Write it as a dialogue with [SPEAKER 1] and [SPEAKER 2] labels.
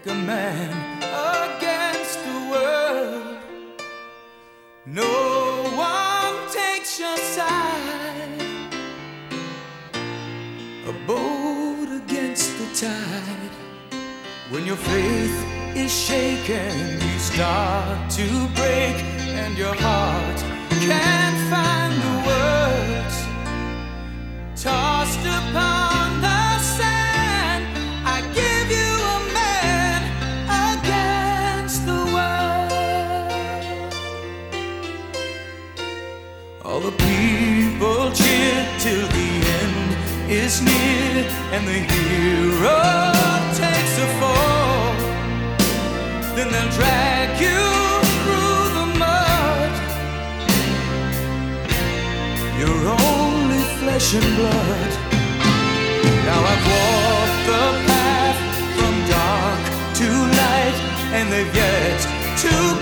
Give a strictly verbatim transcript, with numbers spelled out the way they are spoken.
[SPEAKER 1] like a man against the world. No one takes your side. A boat against the tide. When your faith is shaken, you start to break, and your heart can't find the words. Tossed upon the sand, I give you a man against the world. All the people cheer till the end is near, and the hero takes a fall. Then they'll drag you through the mud. You're only flesh and blood. Now I've walked the path from dark to light, and they've yet to